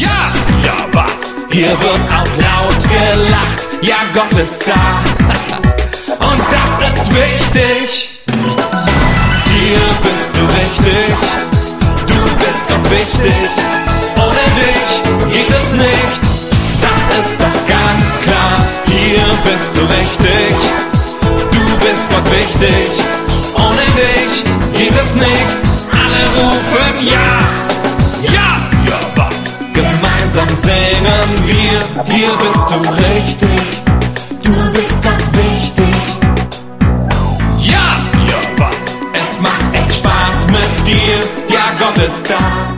Ja, ja was? Hier wird auch laut gelacht, ja Gott ist da. Und das ist wichtig. Hier bist du richtig, du bist Gott wichtig. Ohne dich geht es nicht, das ist doch ganz klar. Hier bist du richtig, du bist Gott wichtig. Ohne dich geht es nicht, alle rufen ja. Ja, ja was? Gemeinsam singen wir, hier bist du richtig, du bist Gott wichtig. Ja, ja was? Es macht echt Spaß mit dir, ja Gott ist da.